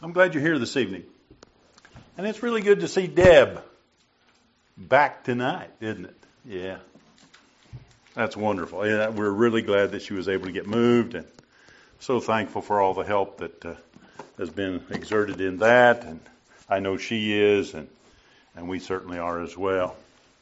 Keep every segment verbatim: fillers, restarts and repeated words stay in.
I'm glad you're here this evening. And it's really good to see Deb back tonight, isn't it? Yeah. That's wonderful. Yeah, we're really glad that she was able to get moved, and so thankful for all the help that uh, has been exerted in that. And I know she is, and, and we certainly are as well.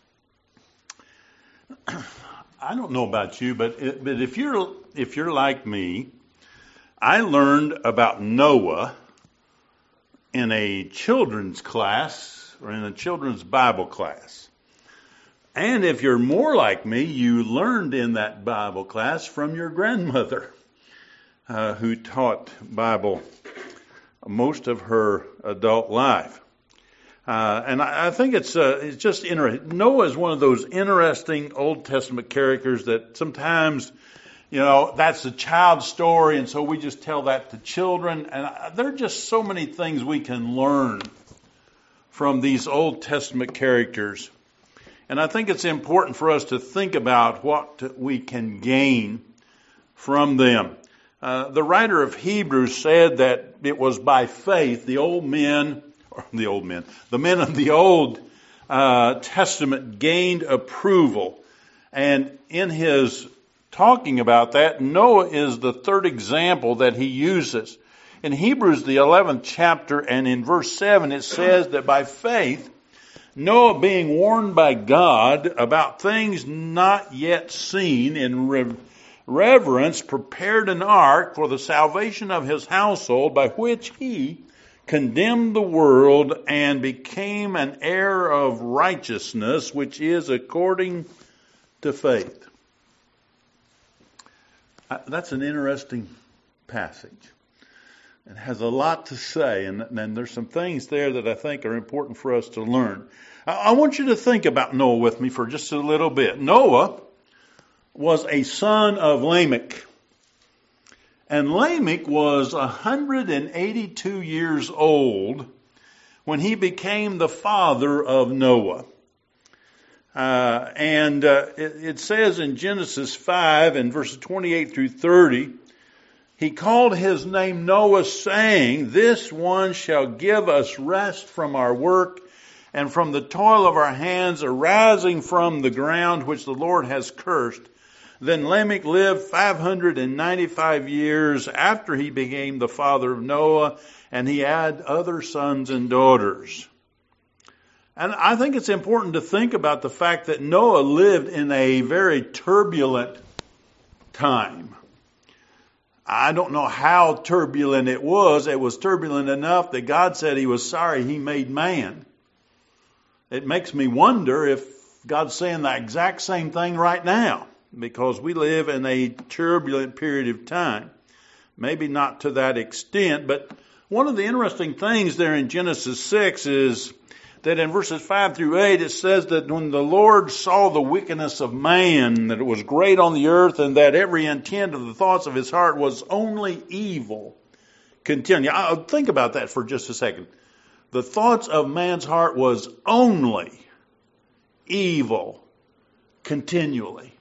I don't know about you, but it, but if you're if you're like me, I learned about Noah in a children's class or in a children's Bible class. And if you're more like me, you learned in that Bible class from your grandmother, uh, who taught Bible most of her adult life. Uh, and I, I think it's uh, it's just interesting. Noah is one of those interesting Old Testament characters that sometimes, you know, that's a child story, and so we just tell that to children. And I, there are just so many things we can learn from these Old Testament characters. And I think it's important for us to think about what we can gain from them. Uh, the writer of Hebrews said that it was by faith the old men, or the old men, the men of the Old uh, Testament gained approval. And in his talking about that, Noah is the third example that he uses. In Hebrews, the eleventh chapter, and in verse seven, it says that by faith, Noah, being warned by God about things not yet seen, in re- reverence prepared an ark for the salvation of his household, by which he condemned the world and became an heir of righteousness, which is according to faith. Uh, that's an interesting passage. It has a lot to say, and, and there's some things there that I think are important for us to learn. I, I want you to think about Noah with me for just a little bit. Noah was a son of Lamech. And Lamech was one hundred eighty-two years old when he became the father of Noah. Uh, and uh, it, it says in Genesis five and verses twenty-eight through thirty, he called his name Noah, saying, "This one shall give us rest from our work and from the toil of our hands arising from the ground which the Lord has cursed." Then Lamech lived five hundred ninety-five years after he became the father of Noah, and he had other sons and daughters. And I think it's important to think about the fact that Noah lived in a very turbulent time. I don't know how turbulent it was. It was turbulent enough that God said he was sorry he made man. It makes me wonder if God's saying the exact same thing right now, because we live in a turbulent period of time. Maybe not to that extent, but one of the interesting things there in Genesis six is that in verses five through eight, it says that when the Lord saw the wickedness of man, that it was great on the earth, and that every intent of the thoughts of his heart was only evil. Continue. I'll think about that for just a second. The thoughts of man's heart was only evil continually.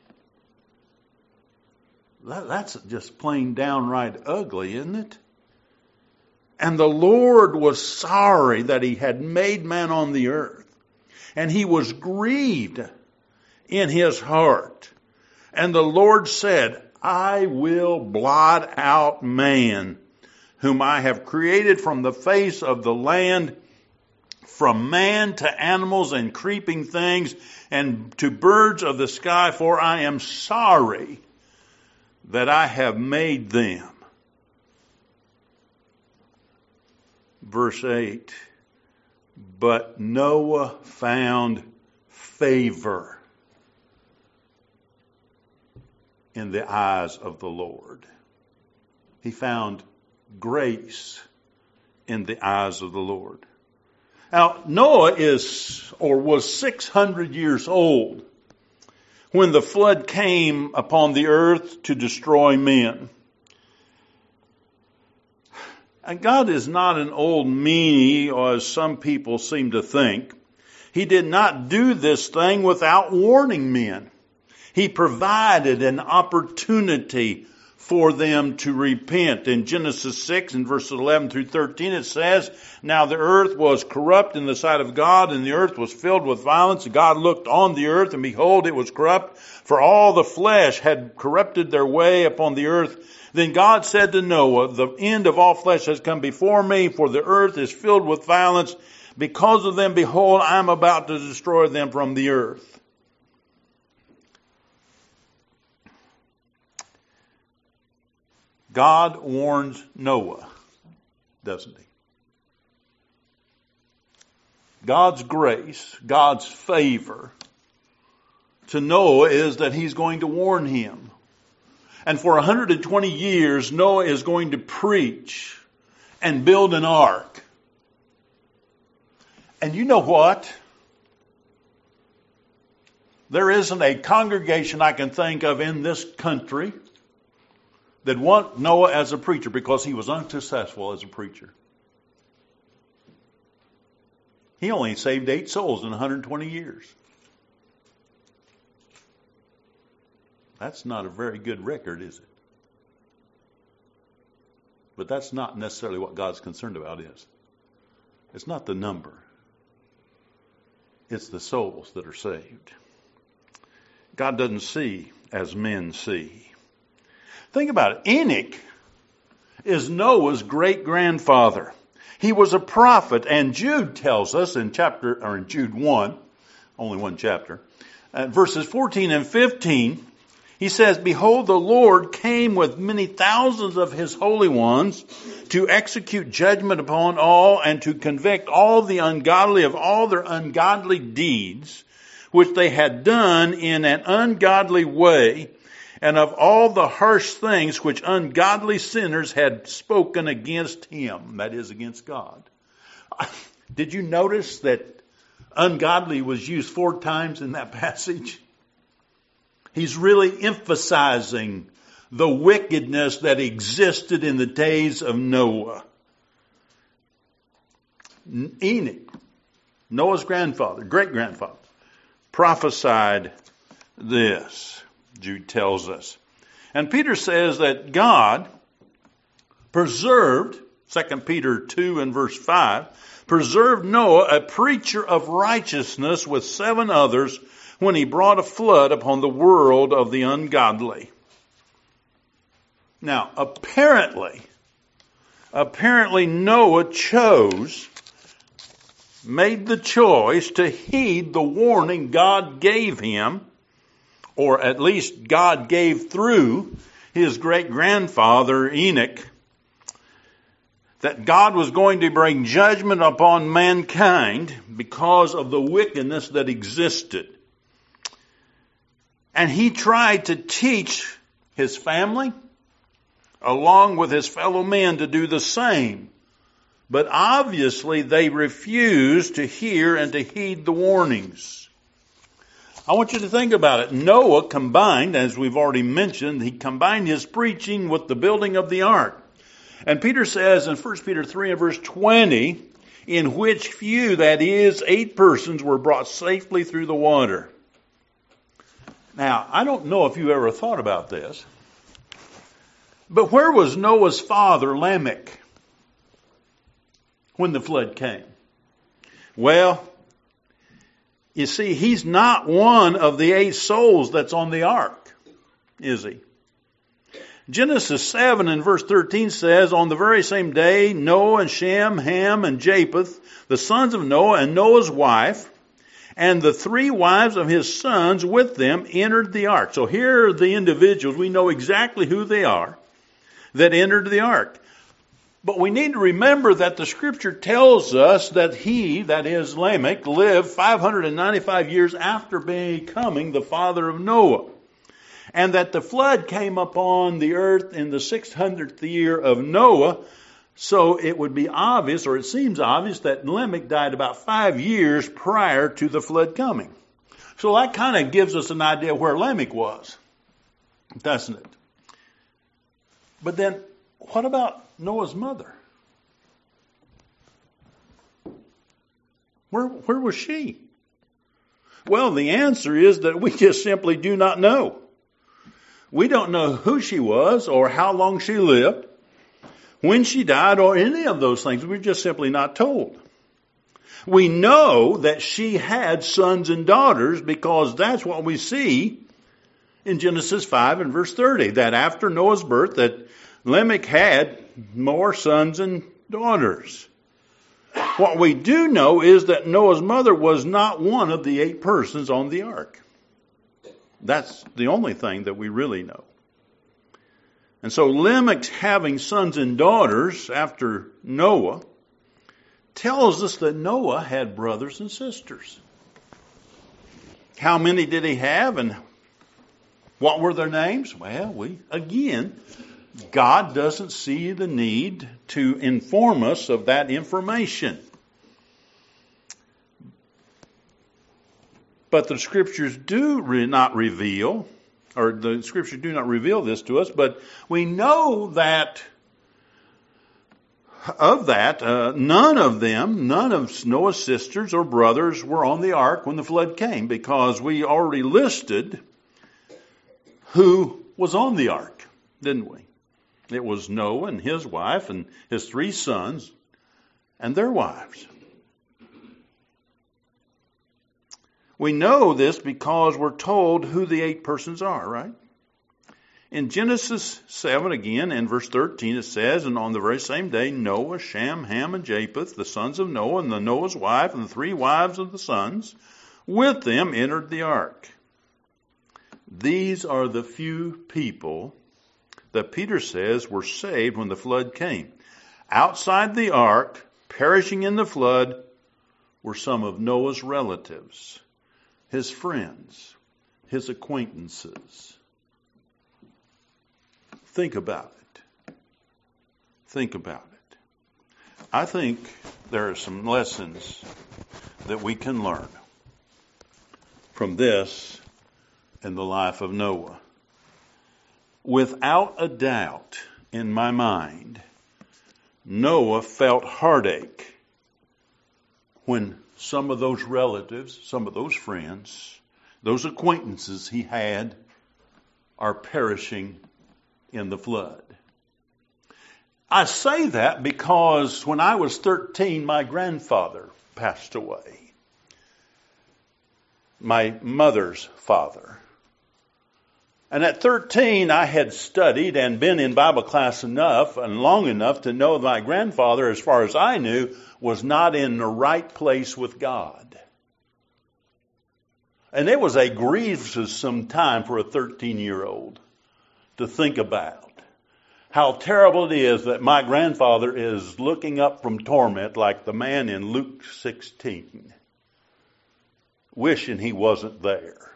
That, that's just plain downright ugly, isn't it? And the Lord was sorry that he had made man on the earth. And he was grieved in his heart. And the Lord said, "I will blot out man, whom I have created from the face of the land, from man to animals and creeping things, and to birds of the sky, for I am sorry that I have made them." Verse eight, but Noah found favor in the eyes of the Lord. He found grace in the eyes of the Lord. Now, Noah is, or was six hundred years old when the flood came upon the earth to destroy men. And God is not an old meanie, or as some people seem to think. He did not do this thing without warning men. He provided an opportunity for them to repent. In Genesis six and verses eleven through thirteen it says, "Now the earth was corrupt in the sight of God, and the earth was filled with violence. And God looked on the earth, and behold, it was corrupt, for all the flesh had corrupted their way upon the earth. Then God said to Noah, the end of all flesh has come before me, for the earth is filled with violence. Because of them, behold, I am about to destroy them from the earth." God warns Noah, doesn't he? God's grace, God's favor to Noah is that he's going to warn him. And for one hundred twenty years, Noah is going to preach and build an ark. And you know what? There isn't a congregation I can think of in this country that want Noah as a preacher because he was unsuccessful as a preacher. He only saved eight souls in one hundred twenty years. That's not a very good record, is it? But that's not necessarily what God's concerned about, is. It's not the number. It's the souls that are saved. God doesn't see as men see. Think about it. Enoch is Noah's great-grandfather. He was a prophet, and Jude tells us in chapter, or in Jude one, only one chapter, uh, verses fourteen and fifteen, he says, "Behold, the Lord came with many thousands of his holy ones to execute judgment upon all and to convict all the ungodly of all their ungodly deeds, which they had done in an ungodly way, and of all the harsh things which ungodly sinners had spoken against him," that is, against God. Did you notice that ungodly was used four times in that passage? He's really emphasizing the wickedness that existed in the days of Noah. Enoch, Noah's grandfather, great-grandfather, prophesied this, Jude tells us. And Peter says that God preserved, Second Peter two and verse five, preserved Noah, a preacher of righteousness, with seven others, when he brought a flood upon the world of the ungodly. Now, apparently, apparently Noah chose, made the choice to heed the warning God gave him, or at least God gave through his great-grandfather Enoch, that God was going to bring judgment upon mankind because of the wickedness that existed. And he tried to teach his family, along with his fellow men, to do the same. But obviously they refused to hear and to heed the warnings. I want you to think about it. Noah combined, as we've already mentioned, he combined his preaching with the building of the ark. And Peter says in First Peter three and verse twenty, "In which few, that is, eight persons, were brought safely through the water." Now, I don't know if you ever thought about this, but where was Noah's father, Lamech, when the flood came? Well, you see, he's not one of the eight souls that's on the ark, is he? Genesis seven and verse thirteen says, "On the very same day, Noah and Shem, Ham, and Japheth, the sons of Noah, and Noah's wife, and the three wives of his sons with them entered the ark." So here are the individuals, we know exactly who they are, that entered the ark. But we need to remember that the scripture tells us that he, that is Lamech, lived five hundred ninety-five years after becoming the father of Noah. And that the flood came upon the earth in the six hundredth year of Noah. So it would be obvious, or it seems obvious, that Lamech died about five years prior to the flood coming. So that kind of gives us an idea where Lamech was, doesn't it? But then, what about Noah's mother? Where, where was she? Well, the answer is that we just simply do not know. We don't know who she was or how long she lived, when she died, or any of those things. We're just simply not told. We know that she had sons and daughters because that's what we see in Genesis five and verse thirty, that after Noah's birth that Lamech had more sons and daughters. What we do know is that Noah's mother was not one of the eight persons on the ark. That's the only thing that we really know. And so Lamech having sons and daughters after Noah tells us that Noah had brothers and sisters. How many did he have and what were their names? Well, we, again, God doesn't see the need to inform us of that information. But the scriptures do re- not reveal, or the scriptures do not reveal this to us, but we know that of that, uh, none of them, none of Noah's sisters or brothers were on the ark when the flood came, because we already listed who was on the ark, didn't we? It was Noah and his wife and his three sons and their wives. We know this because we're told who the eight persons are, right? In Genesis seven again, in verse thirteen, it says, and on the very same day, Noah, Shem, Ham, and Japheth, the sons of Noah, and the Noah's wife, and the three wives of the sons, with them entered the ark. These are the few people that Peter says were saved when the flood came. Outside the ark, perishing in the flood, were some of Noah's relatives, his friends, his acquaintances. Think about it. Think about it. I think there are some lessons that we can learn from this in the life of Noah. Without a doubt in my mind, Noah felt heartache when some of those relatives, some of those friends, those acquaintances he had are perishing in the flood. I say that because when I was thirteen, my grandfather passed away. My mother's father. And at thirteen, I had studied and been in Bible class enough and long enough to know that my grandfather, as far as I knew, was not in the right place with God. And it was a grievous time for a thirteen-year-old to think about how terrible it is that my grandfather is looking up from torment like the man in Luke sixteen, wishing he wasn't there.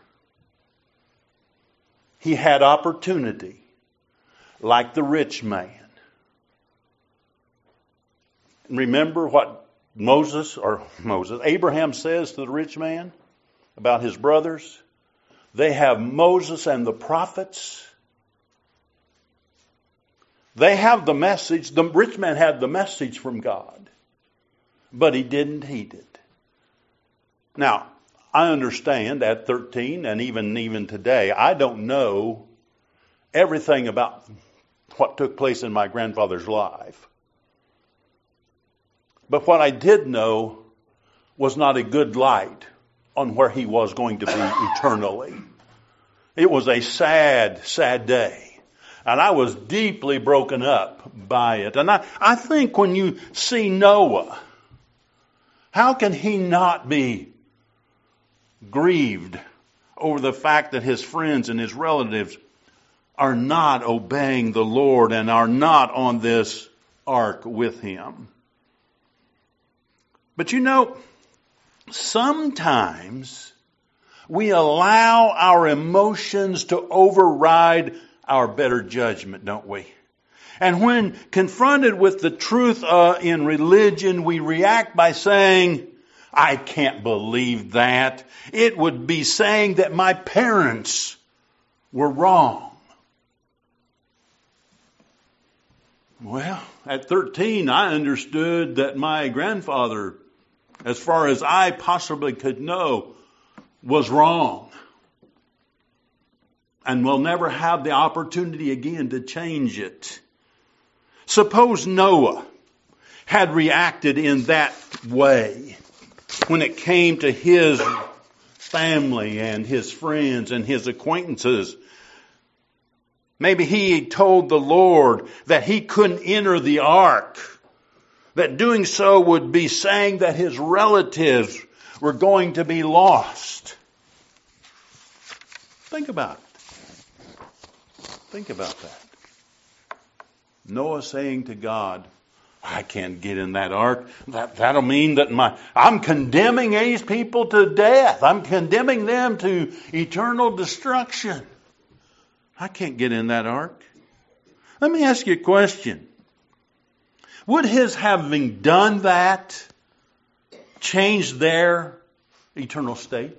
He had opportunity, like the rich man. Remember what Moses, or Moses, Abraham says to the rich man about his brothers? They have Moses and the prophets. They have the message. The rich man had the message from God, but he didn't heed it. Now, I understand at thirteen and even, even today, I don't know everything about what took place in my grandfather's life. But what I did know was not a good light on where he was going to be eternally. It was a sad, sad day. And I was deeply broken up by it. And I, I think when you see Noah, how can he not be grieved over the fact that his friends and his relatives are not obeying the Lord and are not on this ark with him? But you know, sometimes we allow our emotions to override our better judgment, don't we? And when confronted with the truth uh, in religion, we react by saying, I can't believe that. It would be saying that my parents were wrong. Well, at thirteen, I understood that my grandfather, as far as I possibly could know, was wrong. and will never have the opportunity again to change it. Suppose Noah had reacted in that way when it came to his family and his friends and his acquaintances. Maybe he told the Lord that he couldn't enter the ark, that doing so would be saying that his relatives were going to be lost. Think about it. Think about that. Noah saying to God, I can't get in that ark. That, that'll mean that my, I'm condemning these people to death. I'm condemning them to eternal destruction. I can't get in that ark. Let me ask you a question. Would his having done that change their eternal state?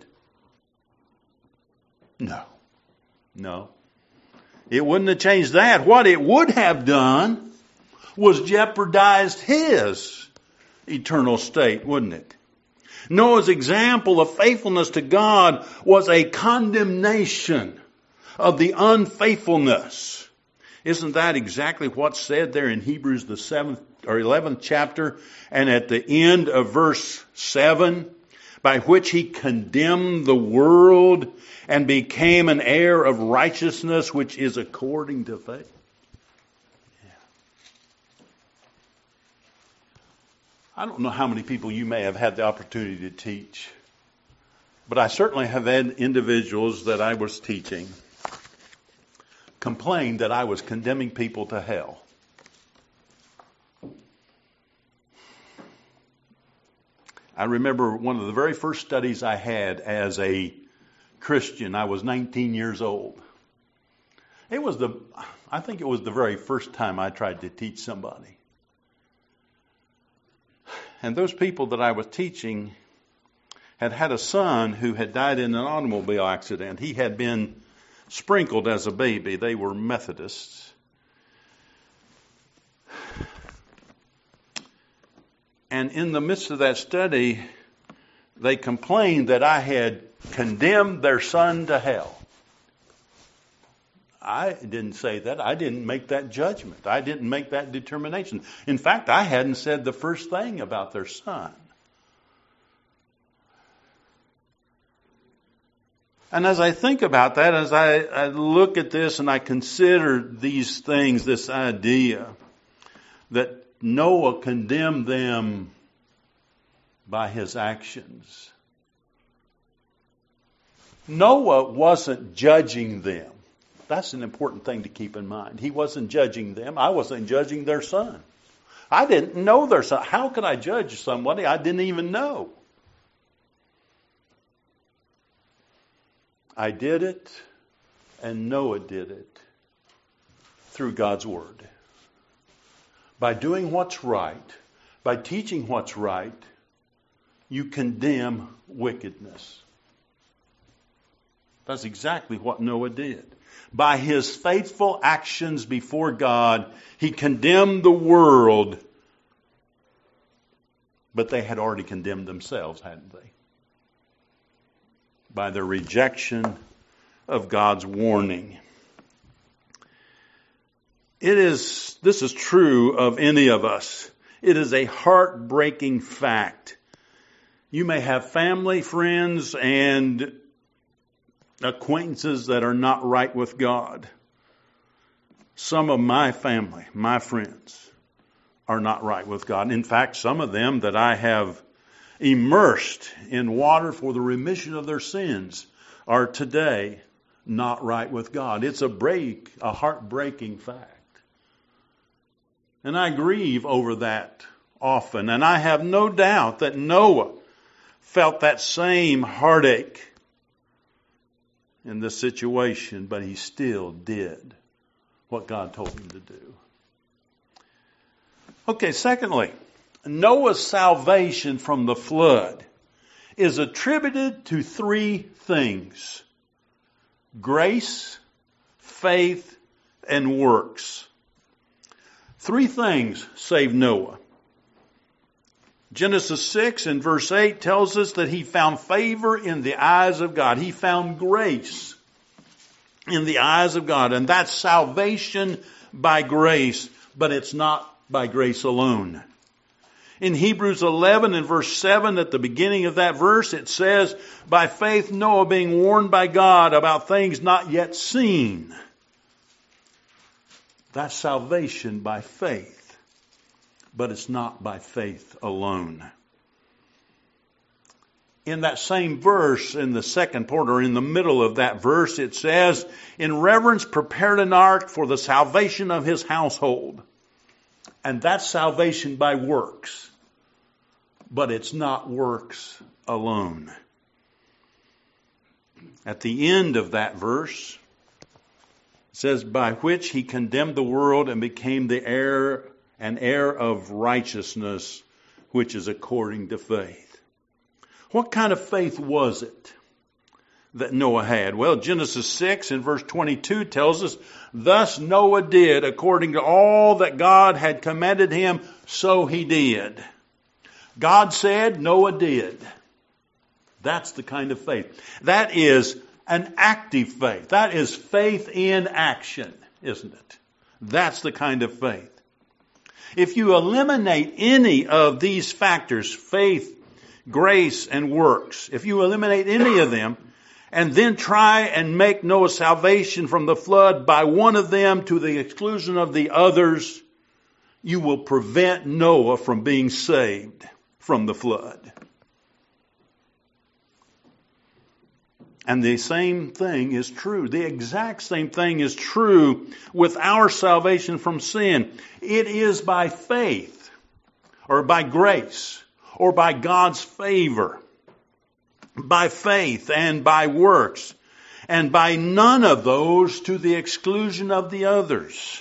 No. No. It wouldn't have changed that. What it would have done was jeopardized his eternal state, wouldn't it? Noah's example of faithfulness to God was a condemnation of the unfaithfulness. Isn't that exactly what's said there in Hebrews the seventh or eleventh chapter and at the end of verse seven, by which he condemned the world and became an heir of righteousness which is according to faith? Yeah. I don't know how many people you may have had the opportunity to teach, but I certainly have had individuals that I was teaching complain that I was condemning people to hell. I remember one of the very first studies I had as a Christian. I was nineteen years old. It was the, I think it was the very first time I tried to teach somebody. And those people that I was teaching had had a son who had died in an automobile accident. He had been sprinkled as a baby. They were Methodists. And in the midst of that study, they complained that I had condemned their son to hell. I didn't say that. I didn't make that judgment. I didn't make that determination. In fact, I hadn't said the first thing about their son. And as I think about that, as I, I look at this and I consider these things, this idea that Noah condemned them by his actions. Noah wasn't judging them. That's an important thing to keep in mind. He wasn't judging them. I wasn't judging their son. I didn't know their son. How could I judge somebody I didn't even know? I did it, and Noah did it through God's Word. By doing what's right, by teaching what's right, you condemn wickedness. That's exactly what Noah did. By his faithful actions before God, he condemned the world, but they had already condemned themselves, hadn't they? By their rejection of God's warning. It is, this is true of any of us. It is a heartbreaking fact. You may have family, friends, and acquaintances that are not right with God. Some of my family, my friends, are not right with God. In fact, some of them that I have immersed in water for the remission of their sins are today not right with God. It's a break, a heartbreaking fact. And I grieve over that often. And I have no doubt that Noah felt that same heartache in this situation, but he still did what God told him to do. Okay, secondly, Noah's salvation from the flood is attributed to three things: grace, faith, and works. Three things saved Noah. Genesis six and verse eight tells us that he found favor in the eyes of God. He found grace. in the eyes of God. And that's salvation by grace, but it's not by grace alone. In Hebrews eleven and verse seven, at the beginning of that verse, it says, by faith Noah being warned by God about things not yet seen. That's salvation by faith, but it's not by faith alone. In that same verse, in the second part, or in the middle of that verse, it says, in reverence prepared an ark for the salvation of his household. And that's salvation by works. But it's not works alone. At the end of that verse, it says, by which he condemned the world and became the heir, an heir of righteousness, which is according to faith. What kind of faith was it that Noah had? Well, Genesis six and verse twenty-two tells us, thus Noah did according to all that God had commanded him, so he did. God said, Noah did. That's the kind of faith. That is an active faith. That is faith in action, isn't it? That's the kind of faith. If you eliminate any of these factors, faith, grace, and works, if you eliminate any of them, and then try and make Noah's salvation from the flood by one of them to the exclusion of the others, you will prevent Noah from being saved from the flood. And the same thing is true. The exact same thing is true with our salvation from sin. It is by faith, or by grace, or by God's favor, by faith and by works, and by none of those to the exclusion of the others.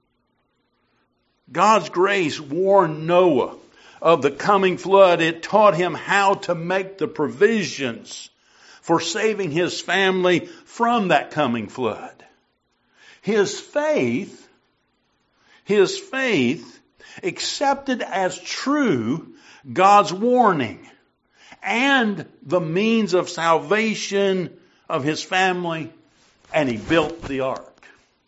God's grace warned Noah of the coming flood. It taught him how to make the provisions for saving his family from that coming flood. His faith, his faith accepted as true God's warning and the means of salvation of his family, and he built the ark.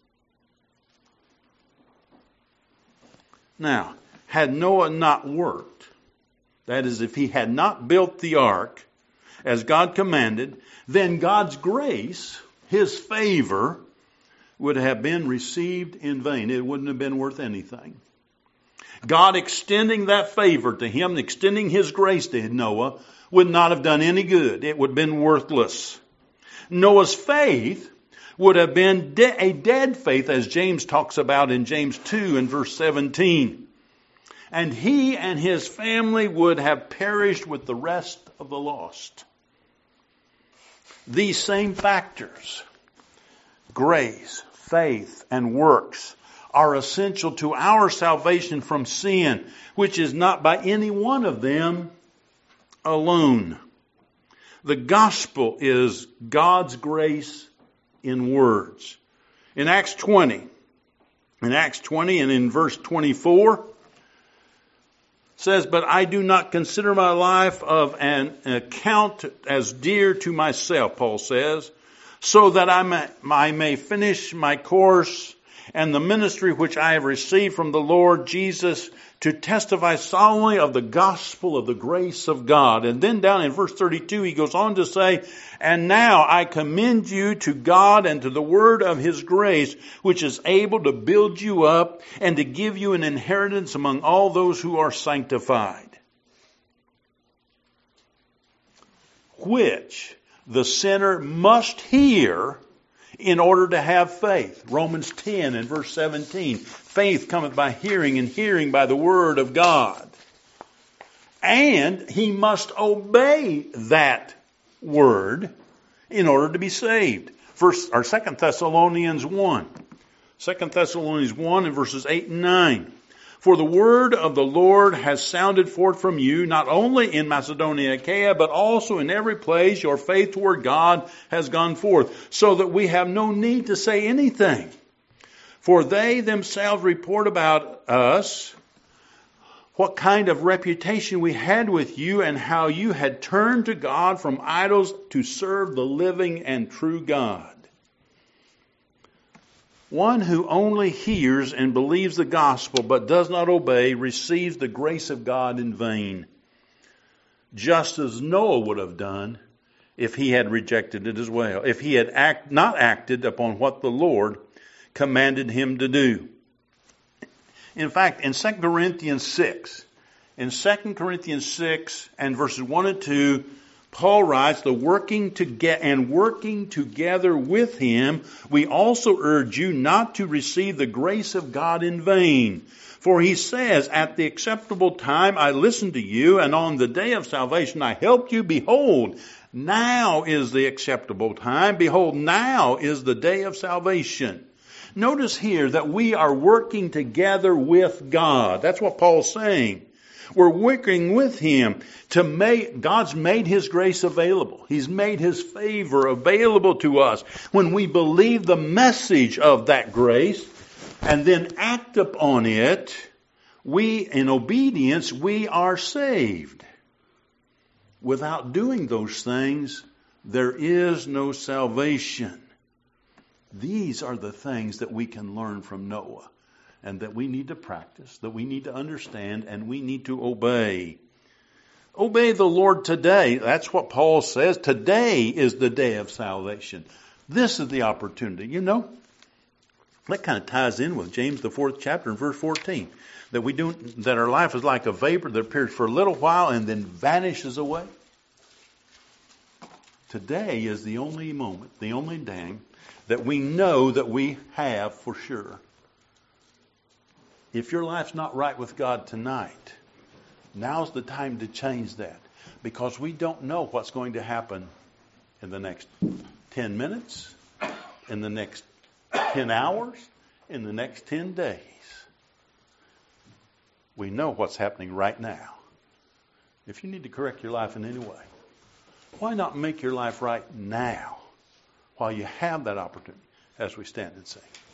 Now, had Noah not worked, that is, if he had not built the ark as God commanded, then God's grace, his favor, would have been received in vain. It wouldn't have been worth anything. God extending that favor to him, extending his grace to Noah, would not have done any good. It would have been worthless. Noah's faith would have been de- a dead faith, as James talks about in James two and verse seventeen. And he and his family would have perished with the rest of the lost. These same factors, grace, faith, and works, are essential to our salvation from sin, which is not by any one of them alone. The gospel is God's grace in words. In Acts twenty, in Acts twenty and in verse twenty-four, says, but I do not consider my life of an account as dear to myself, Paul says, so that I may, I may finish my course and the ministry which I have received from the Lord Jesus to testify solemnly of the gospel of the grace of God. And then down in verse thirty-two, he goes on to say, and now I commend you to God and to the word of his grace, which is able to build you up and to give you an inheritance among all those who are sanctified. Which the sinner must hear in order to have faith. Romans ten and verse seventeen. Faith cometh by hearing, and hearing by the word of God. And he must obey that word in order to be saved. First or Second Thessalonians one. Second Thessalonians one and verses eight and nine. For the word of the Lord has sounded forth from you, not only in Macedonia and Achaia, but also in every place your faith toward God has gone forth, so that we have no need to say anything. For they themselves report about us what kind of reputation we had with you, and how you had turned to God from idols to serve the living and true God. One who only hears and believes the gospel but does not obey receives the grace of God in vain, just as Noah would have done if he had rejected it as well, if he had act, not acted upon what the Lord commanded him to do. In fact, in Second Corinthians six, in Second Corinthians six and verses one and two, Paul writes, the working to get and working together with him, we also urge you not to receive the grace of God in vain. For he says, at the acceptable time I listened to you, and on the day of salvation I helped you. Behold, now is the acceptable time. Behold, now is the day of salvation. Notice here that we are working together with God. That's what Paul's saying. We're working with Him to make, God's made His grace available. He's made His favor available to us. When we believe the message of that grace and then act upon it, we, in obedience, we are saved. Without doing those things, there is no salvation. These are the things that we can learn from Noah, and that we need to practice, that we need to understand, and we need to obey. Obey the Lord today. That's what Paul says. Today is the day of salvation. This is the opportunity. You know, that kind of ties in with James, the fourth chapter, and verse fourteen. That we do, that our life is like a vapor that appears for a little while and then vanishes away. Today is the only moment, the only day that we know that we have for sure. If your life's not right with God tonight, now's the time to change that. Because we don't know what's going to happen in the next ten minutes, in the next ten hours, in the next ten days. We know what's happening right now. If you need to correct your life in any way, why not make your life right now while you have that opportunity as we stand and sing?